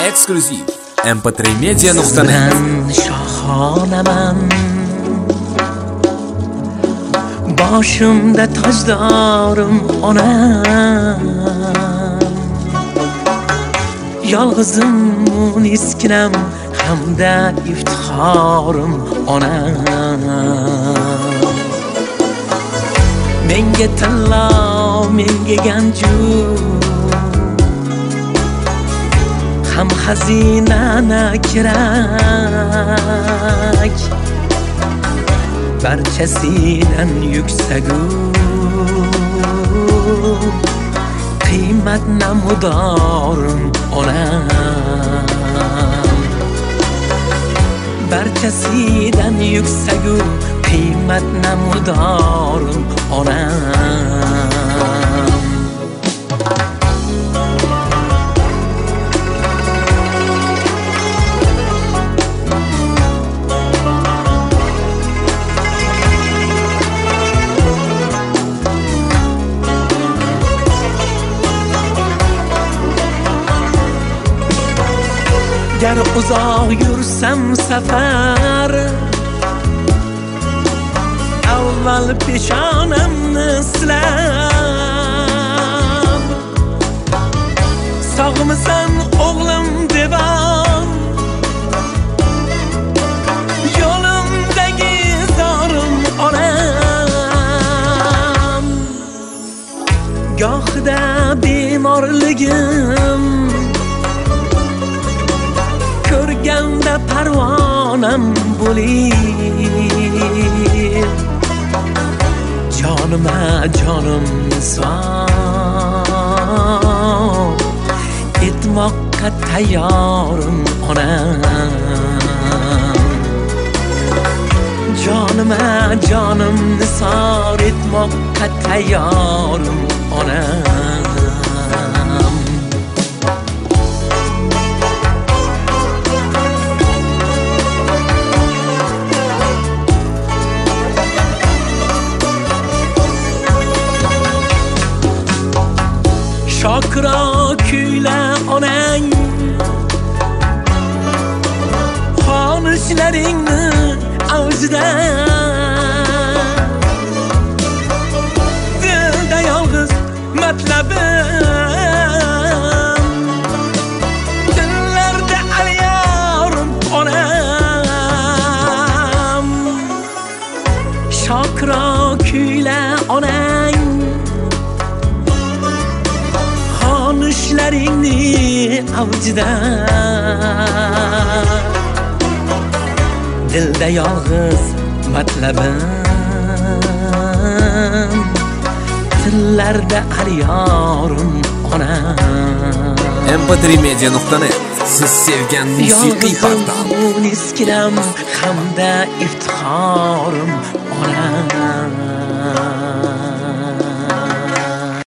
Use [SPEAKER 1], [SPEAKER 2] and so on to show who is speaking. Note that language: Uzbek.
[SPEAKER 1] Eksklyuziv mp3media.net.
[SPEAKER 2] Shohonaman, boshimda tajdorim onam, yolg'izim miskinam hamda iftixorim onam. Menga tanlov, menga ganju, ham xazinana kerak, barchasidan yuksagu qiymat namudorim onam. Barchasidan yuksagu qiymat namudorim onam. Gar uzoq yursam safar, avval peshonamni silab, sog'misan o'g'lim devam, yo'limdagi zorim onam. Gohida bemorligim ko'rganda parvonam bo'lib, jonima jonim niso etmoqqa tayyorim onam. Jonima jonim niso etmoqqa tayyorim onam. Shokro kuyla onang, xonishlaringni avjida, dilda yolg'iz matlabim, dillarda aliyorim onam. Shokro kuyla onang, xonishlaringni avjida, dilda yolg'iz matlabim, tillarda aliyorim onam.
[SPEAKER 1] mp3media.net siz sevgan musiqiy portal.
[SPEAKER 2] Miskinam hamda iftixorim onam.